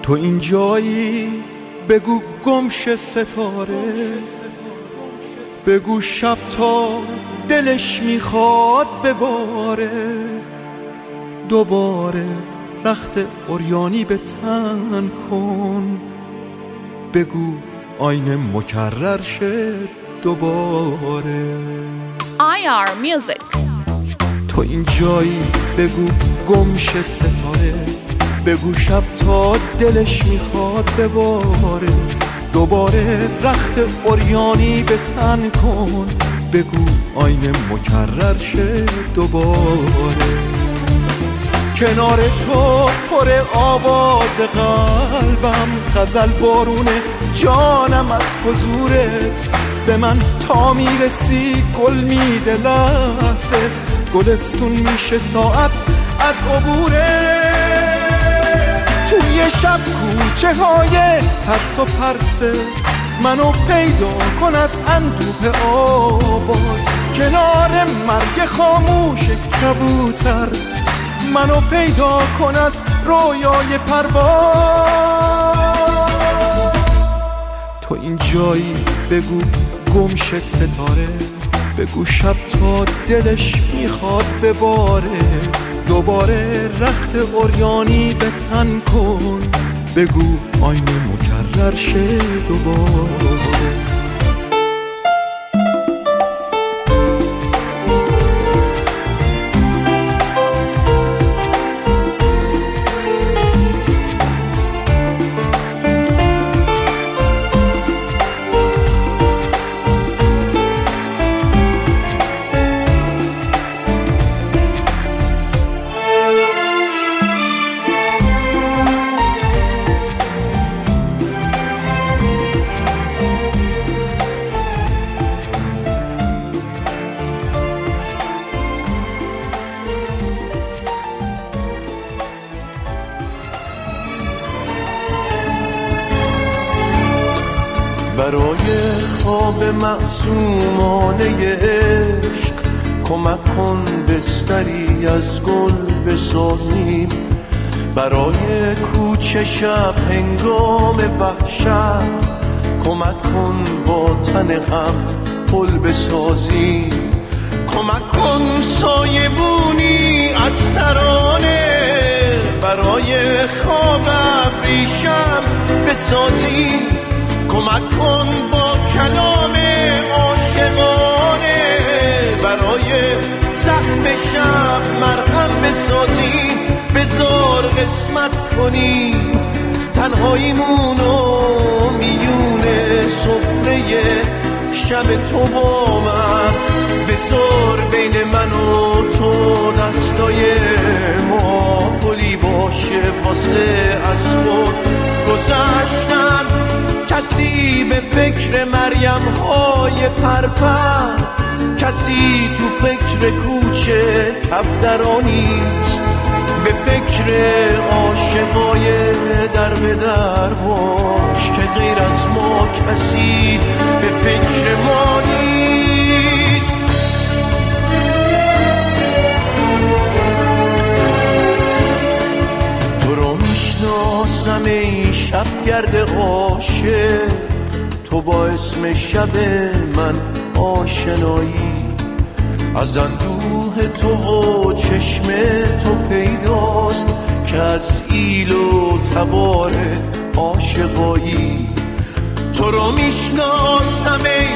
تو این جایی بگو گمش ستاره، بگو شب تا دلش میخواد بباره، دوباره رخت عریانی به تن کن، بگو آینه مکرر شد دوباره. IR Music. تو این جایی بگو گمش ستاره، بگو شب تا دلش میخواد بباره، دوباره رخت عریانی به تن کن، بگو آینه مکرر شه دوباره. کنار تو پر آواز قلبم، غزل بارون جانم از حضورت، به من تا میرسی گل میده لحظه، گلستون میشه ساعت از عبورت. توی شب کوچه های ترس و پرسه، منو پیدا کن از اندوه آواز، کنار مرگ خاموش کبوتر، منو پیدا کن از رویای پرواز. تو این جایی بگو گمش ستاره، بگو شب تا دلش میخواد بباره، دوباره رخت عریانی به تن کن، بگو آینه مکرر شه دوباره. برای خواب معصومانه عشق کمک کن بستری از گل بسازیم، برای کوچه شب هنگام وحشت کمک کن با تن هم پل بسازیم، کمک کن سایبونی از ترانه برای خواب ابریشم بسازیم، کمک کن با کلام عاشقانه برای زخم شب مرهم بسازیم، بذار قسمت کنیم تنهاییمونو میون سفره شب تو با من، بذار بین من و تو دستای ما پلی باشه واسه از خود گذشتن. کسی به فکر مریم های پرپر، کسی تو فکر کوچه کفترانیست، به فکر عاشقای در به در باش که غیر از ما کسی به فکر ما نیست. تو رو میشناسم ای شبگرد عاشق، تو با اسم شب من آشنایی، از اندوه تو و چشم تو پیداست که از ایل و تبار عاشقایی. تو رو میشناسم ای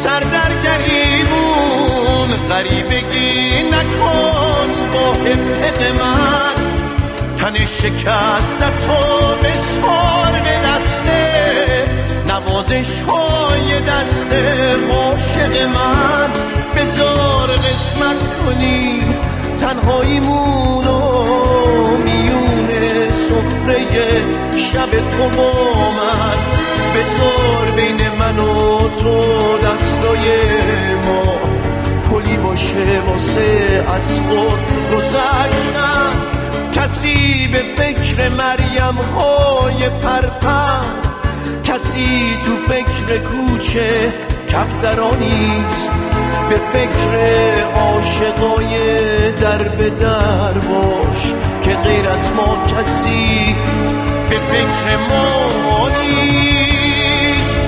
سردرگریمون، غریبگی نکن با حق من، تن شکستتو بسپار به دسته نوازش های دست عاشق من، بذار قسمت کنیم تنهاییمونو میون سفره شب تو با من، بذار بین من و تو دستای ما پلی باشه واسه از خود گذشتن. کسی به فکر مریم های پرپر، کسی تو فکر کوچه کفترانیست، به فکر عاشقای در به در باش که غیر از ما کسی به فکر ما نیست.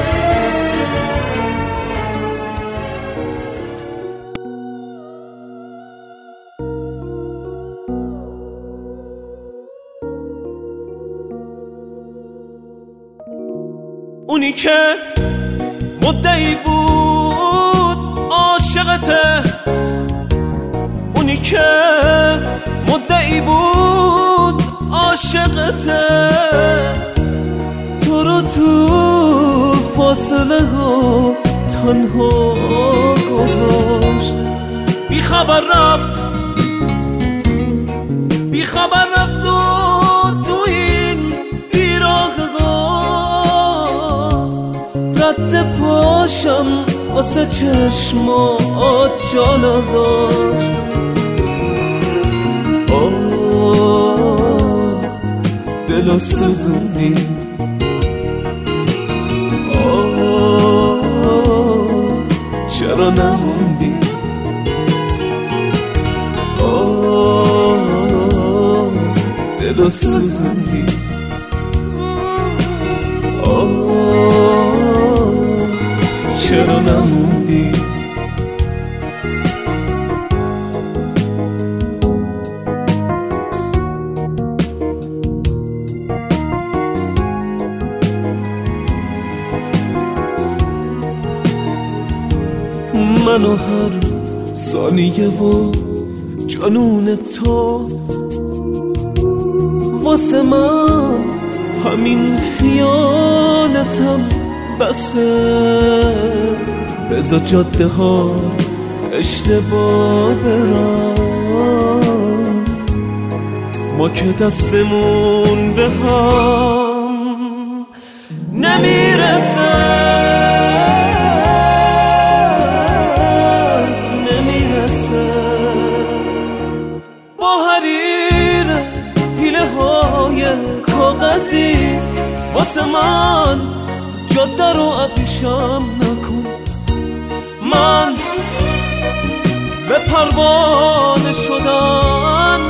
اونی که مدعی بود عاشقته، اونی که مدعی بود عاشقته، تو رو تو فاصله ها تنها گذاشت. بی خبر رفت، بی خبر رفت و تو این بیراهگاه رد پاشم واسه چشمات جا نذاشت. دلو سوزوندی، چرا نموندی؟ دلو سوزوندی، چرا نموندی؟ منو هر ثانیه و جنون تو واسه من همین خیالتم بسه. بذار جاده ها اشتباه برن، ما که دستمون به هم نمیرسه. با حریر حیله های کاغذی واسه من جاده رو ابریشم نکن. من به پروانه شدن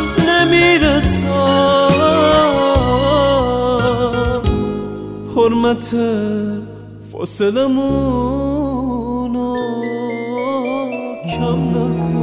نمیرسم. حرمت فاصلمونو کم نکن.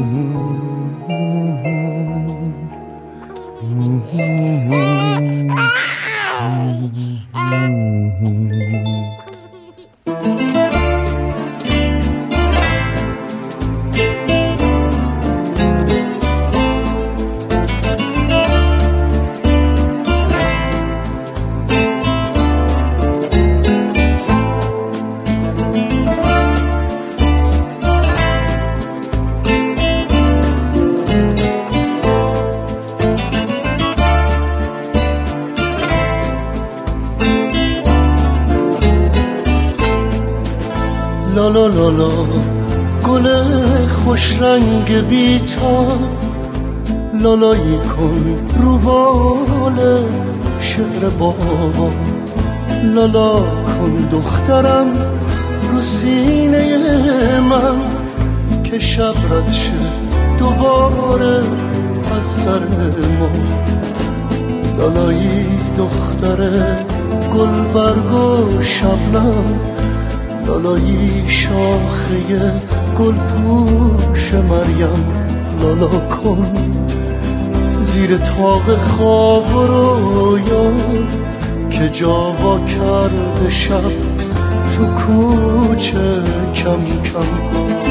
لالا لالا گل خوش رنگ بیتا، لالایی کن رو بال شعر بابا. لالا کن دخترم رو سینه من که شب رد شه دوباره از سر ما. لالایی دختر گل برگ و شبنم، لالایی شاخه گل پوش مریم. لالا کن زیر طاق خواب و رویا که جاوا کرده شب تو کوچه کم کم.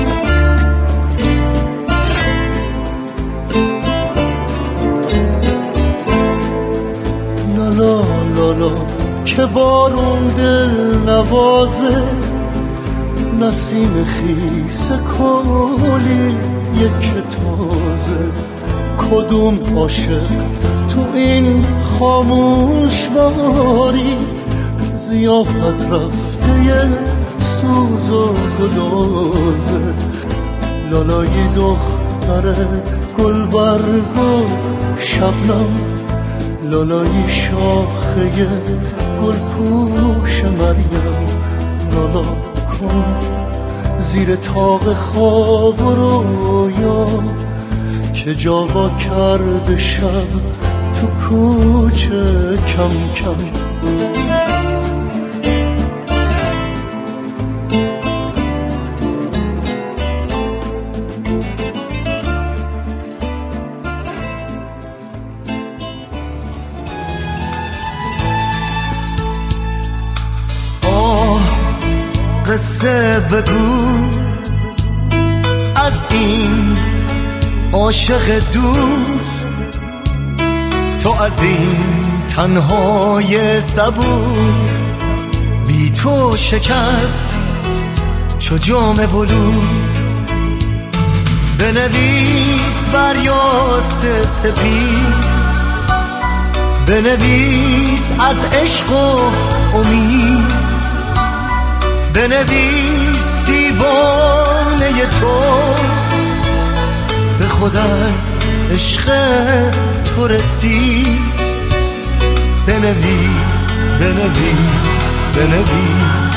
لالا لالا که بارون دل نوازه، نسیم خیس کلی یک تازه. کدوم عاشق تو این خاموش واری ضیافت رفته سوز و گدازه. لالای دختر گل برگ و شبنم، لالای شاخه گل پوش مریم. لالا کن زیر طاق خواب و رویا که جاوا کرده شب تو کوچه کوچه کم کم. قصه بگو از این عاشق دور، تو از این تنهای صبور، بی تو شکست چو جام بلور. بنویس بر یاس سپید، بنویس از عشق و امید، بنویس دیوانه تو به خود از عشق تو رسید. بنویس بنویس بنویس.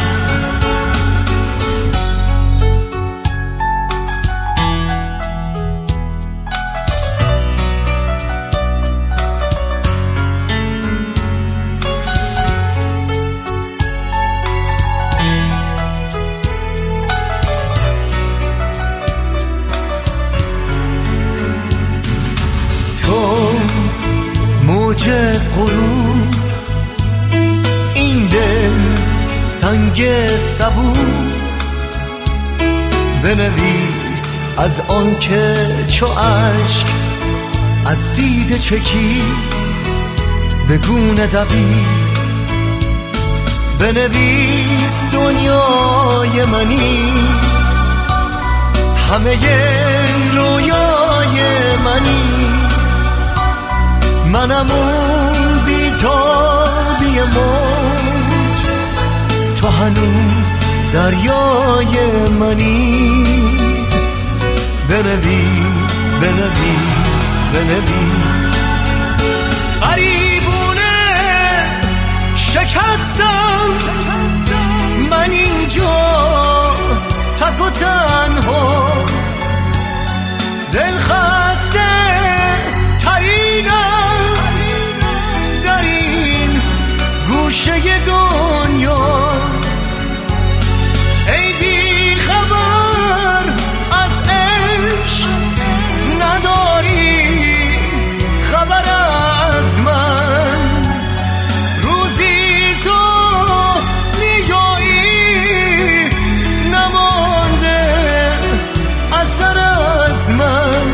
موج غرور، این دل سنگ صبور، بنویس از آن که چو اشک از دیده چکید به گونه دوید. بنویس دنیای منی، همه رویای منی، منم اون بیتابی موج، تو هنوز دریای منی. بنویس بنویس بنویس. غریبونه شکستم من اینجا تک و تنها، دل خسته ترینم در این گوشه دنیا. ای بی خبر از عشق، نداری خبر از من، روزی تو میایی نمانده اثر از من.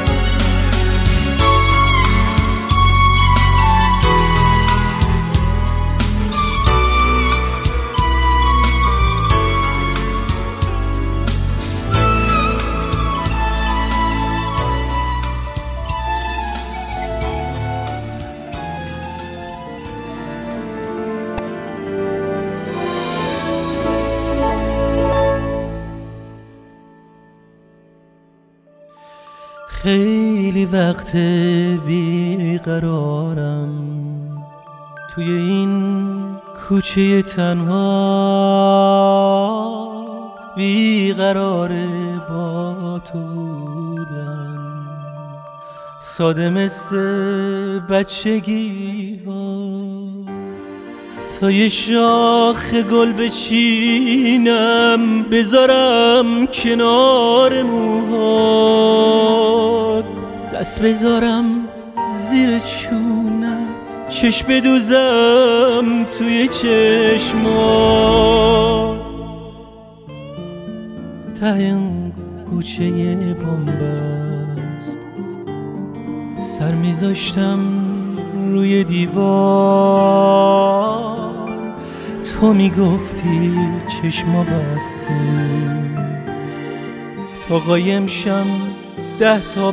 خیلی وقت بیقرارم توی این کوچه تنها، بیقراره با تو بودم، ساده مثل بچگی ها. تا یه شاخ گل بچینم بذارم کنار موهات، دست بذارم زیر چونم، چشم بدوزم توی چشمات. ته این کوچه بنبست سر میذاشتم روی دیوار، تو میگفتی چشما بستی تا قایم شم 10 تا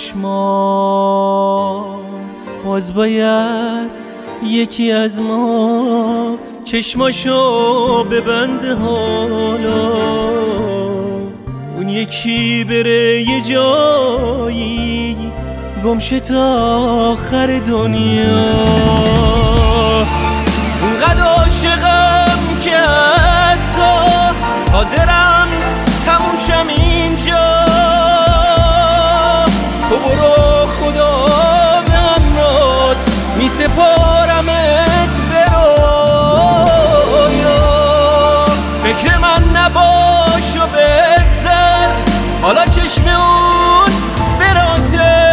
بشمار. باز باید یکی از ما چشماشو ببنده، حالا اون یکی بره یه جایی گمشه تا آخر دنیا. اونقدر عاشقم که حتی حاضرم تموم شم اینجا. تو برو خدا به امرات میسپارم سپارمت به رویا. فکر من نباش و بگذر، حالا چشم اون براته.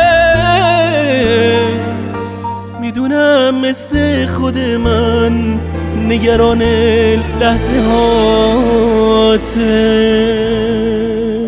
میدونم مثل خود من نگران لحظه هاته.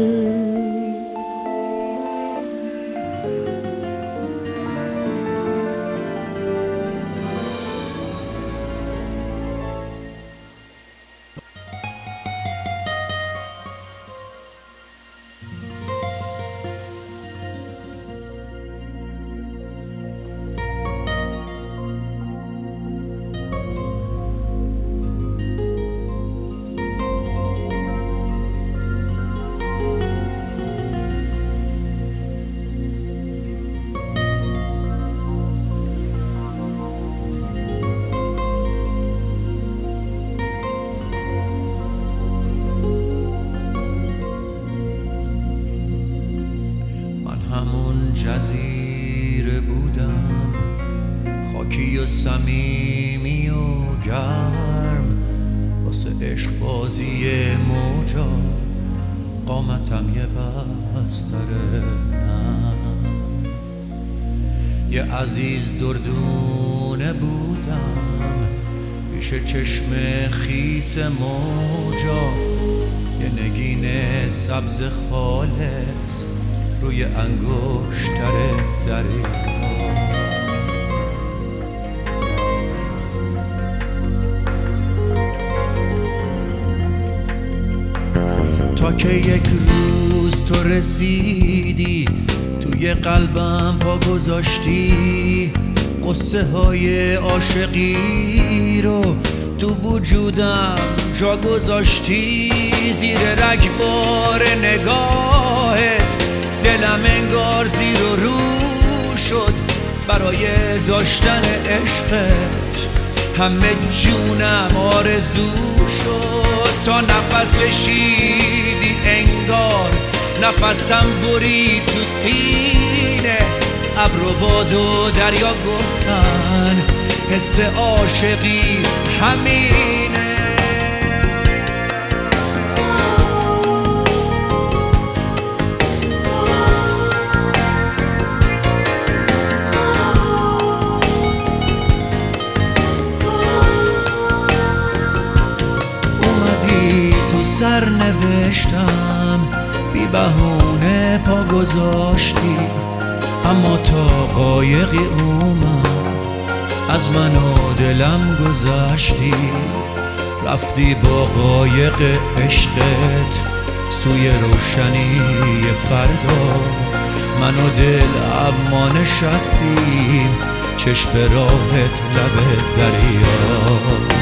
همون جزیره بودم، خاکی و صمیمی و گرم، واسه عشق بازی موجا قامتم یه بستره نم. یه عزیز دردونه بودم پیش چشم خیس موجا، یه نگین سبز خالص روی انگشتر دریا. تا که یک روز تو رسیدی توی قلبم پا گذاشتی، قصه های عاشقی رو تو وجودم جا گذاشتی. زیر رگبار نگاهت دلم انگار زیر و رو شد برای داشتن عشقت، همه جونم آرزو شد. تا نفس کشیدی انگار نفسم برید تو سینه، ابر و باد و دریا گفتن حس عاشقی همینه. سر نوشتم بی بهونه پا گذاشتی، اما تا قایقی اومد از من و دلم گذشتی. رفتی با قایق عشقت سوی روشنی فردا، من و دل اما نشستیم چشم راهت لب دریا.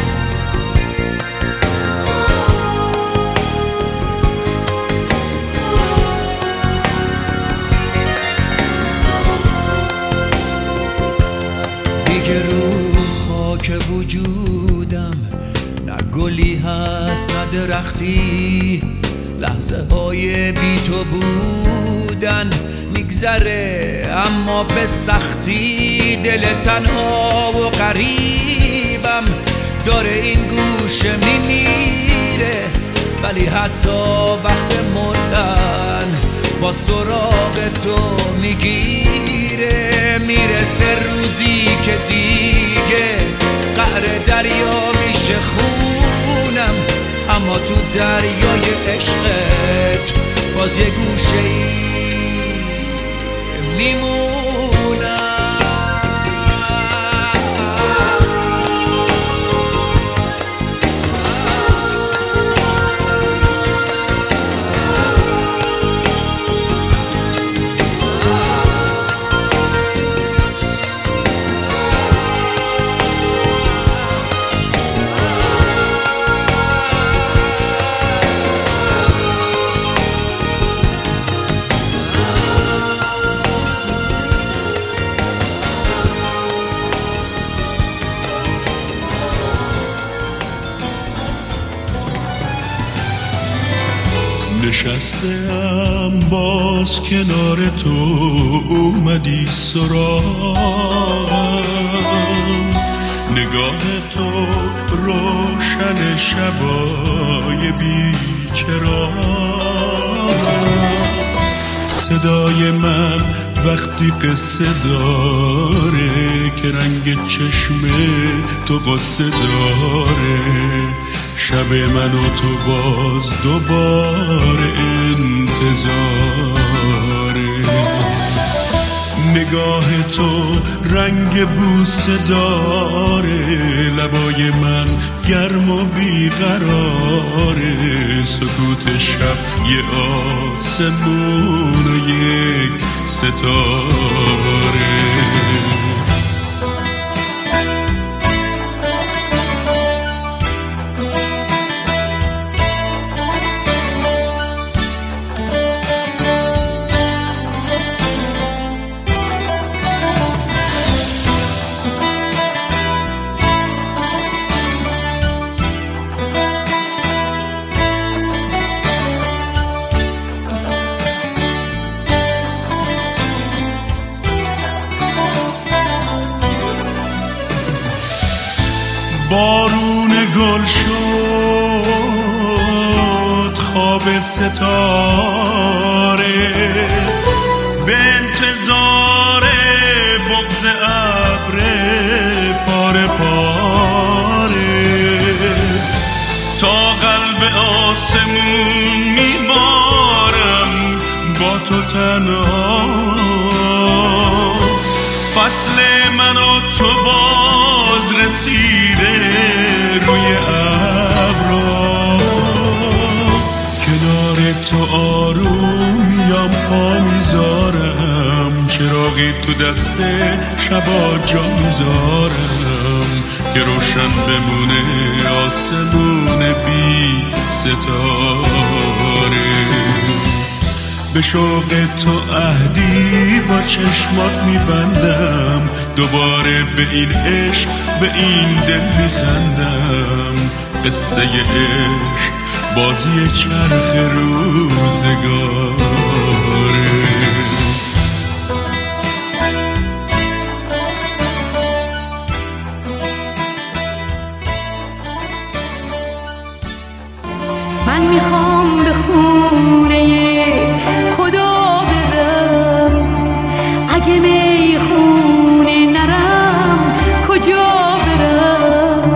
رو خاک وجودم نه گلی هست نه درختی، لحظه های بی تو بودن میگذره اما به سختی. دل تنها و غریبم داره این گوشه میمیره، ولی حتی وقت مردن با سراغ تو میگیره. میرسه روزی که دیگه قعر دریا میشه خونم، اما تو دریای عشقت باز یه گوشه‌ای میمونم. نشستم باز کنار تو اومدی سراغم، نگاه تو روشن شبای بیچراغ. صدای من وقتی قصه داره که رنگ چشم تو قصه داره، شب من و تو باز دوباره انتظاره. نگاه تو رنگ بوسه داره، لبای من گرم و بیقراره، سکوت شب یه آسمون و یک ستاره. بارون گل شد خواب ستاره، به انتظار بغض ابر پاره پاره، تا قلب آسمون میبارم با تو تنها. فصل من و تو باز رسیده روی ابرا، کنار تو آرومیم پا میذارم، چراغی تو دست شبا جا میذارم که روشن بمونه آسمون بی ستاره. به شوق تو عهدی با چشمات میبندم، دوباره به این عشق به این دل میخندم. قصه عشق بازی چرخ روزگاره. من میخوام به خونه خدا برم، اگه میخونه نرم کجا برم؟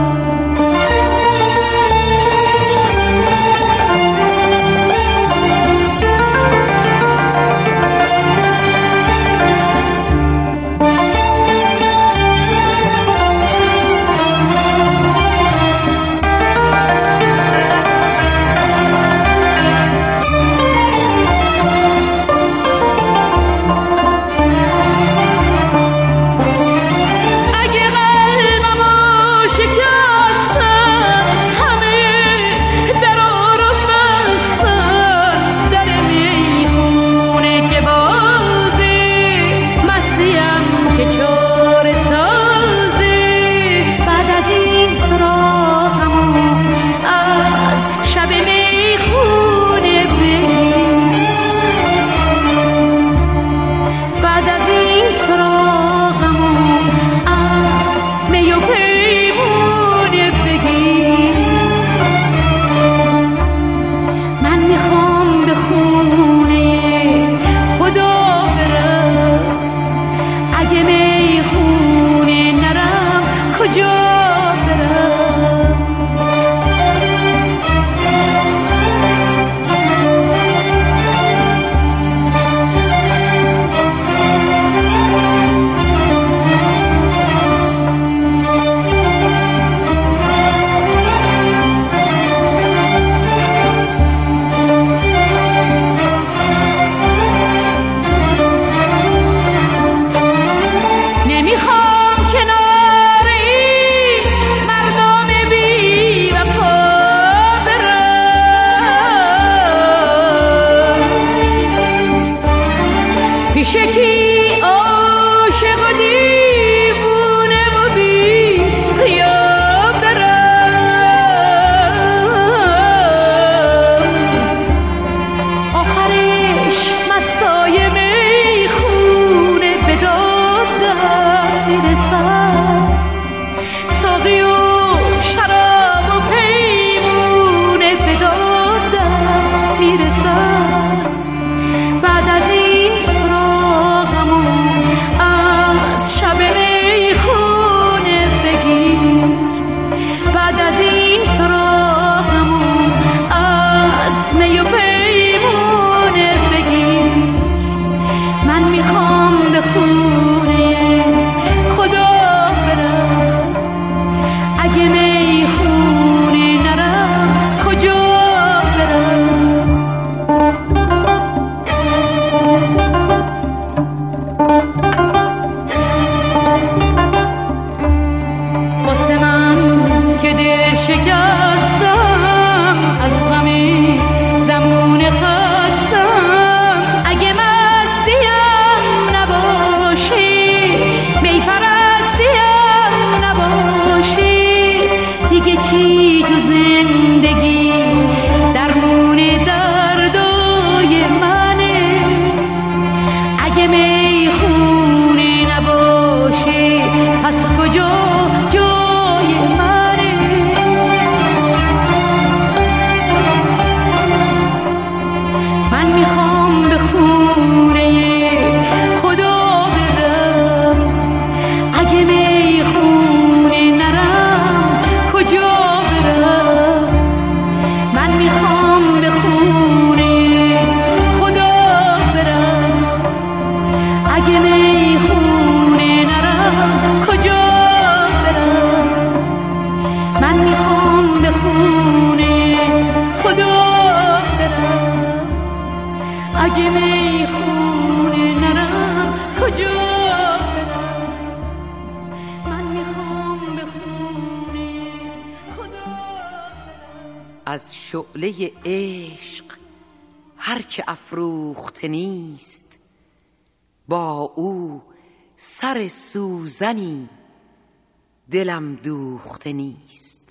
خونه خدا برم، اگه میخونه نرم کجا برم؟ من میخوام به خونه خدا برم. از شعله عشق هر که افروخته نیست، با او سر سوزنی دلم دوخته نیست.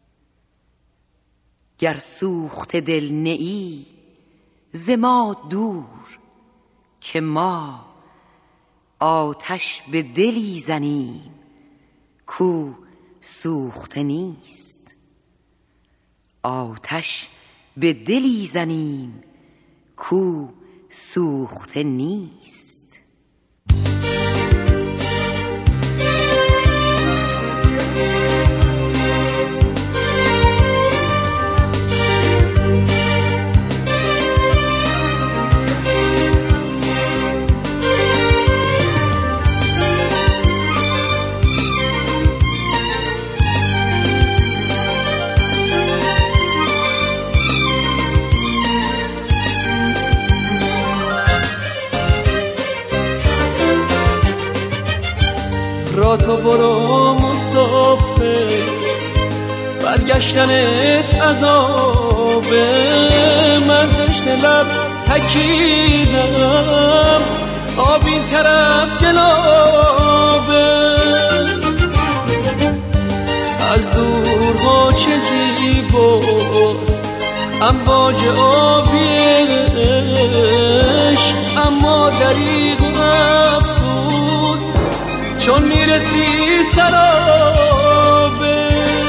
گر سوخته دل نیی ز ما دور، که ما آتش به دلی زنیم کو سوخته نیست. آتش به دلی زنیم کو سوخته نیست. را تو برو مسافر، برگشتنت عذابه. من تشنه لب تکیدم، آب این طرف گلابه. از دورها چه زیباست امواج آبیش، اما دریغ و افسوس چون میرسی سرابه.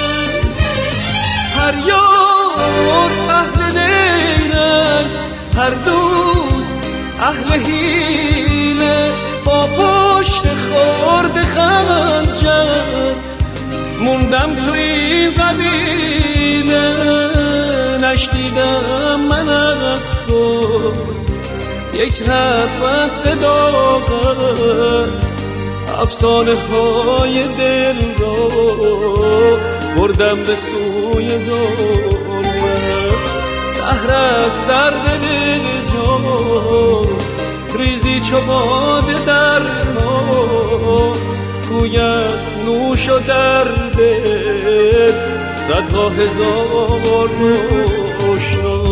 هر یار اهل دیرن، هر دوست اهل حیله. با پشت خورد خنجر موندم تو این قبیله. نشنیدم من از تو یک حرف از صداقت، افسانه های دل رو بردم به سوی ظلمت. زهر است در دل جان، ریزی چو باده در کار. گوید نوش و دردت صدها هزار نوشنا.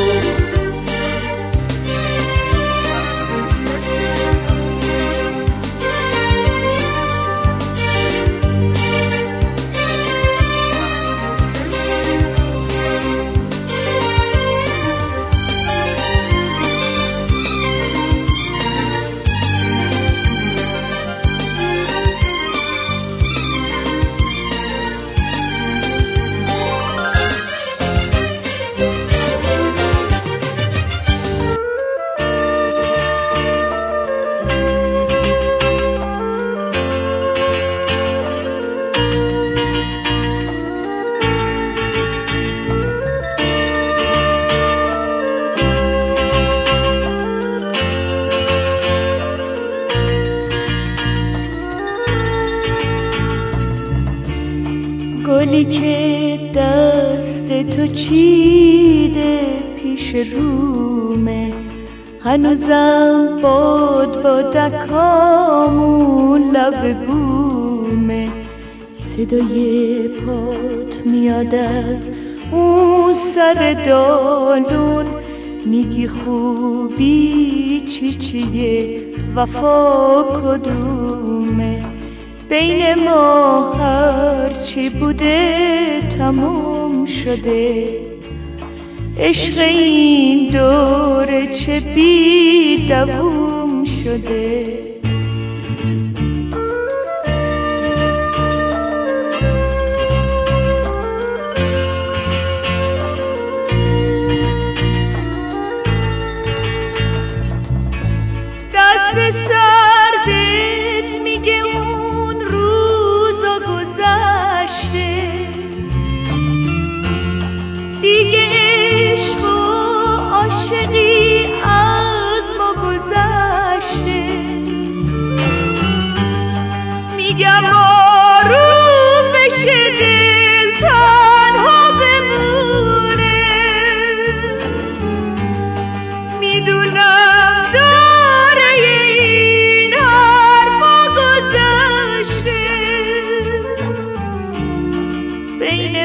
گلی که دست تو چیده پیش رومه، هنوزم بادکامون لب بومه. صدای پات میاد از اون سر دالون، میگی خوبی چیه وفا کدومه. بین ما هرچی بوده تموم شده، عشق این دوره چه بی دوام شده. دست سردت میگه اون روزا گذشته، دیگه عشق و عاشقی از ما گذشته.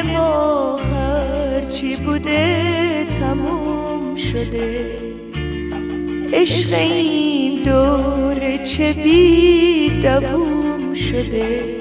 ما هرچی بوده تموم شده. عشق این دوره چه بی دوام شده.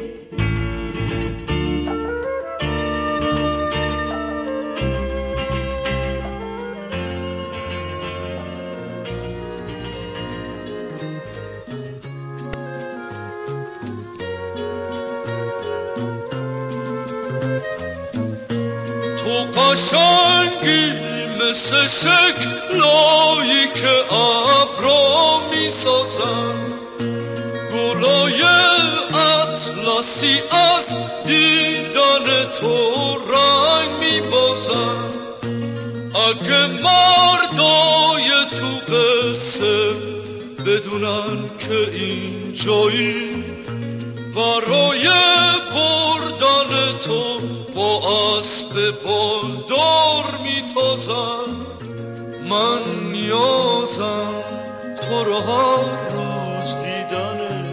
قشنگی مثل شکلایی که ابرا می سازن، گلای اطلسی از دیدن تو رنگ می بازن. اگه مردای تو قصه بدونن که این جایی برای بردن تو با اسب بالدار میتازن، من نیازم تو رو هر روز دیدنه،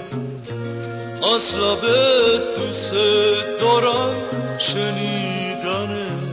از لبت دوست دارم شنیدنه.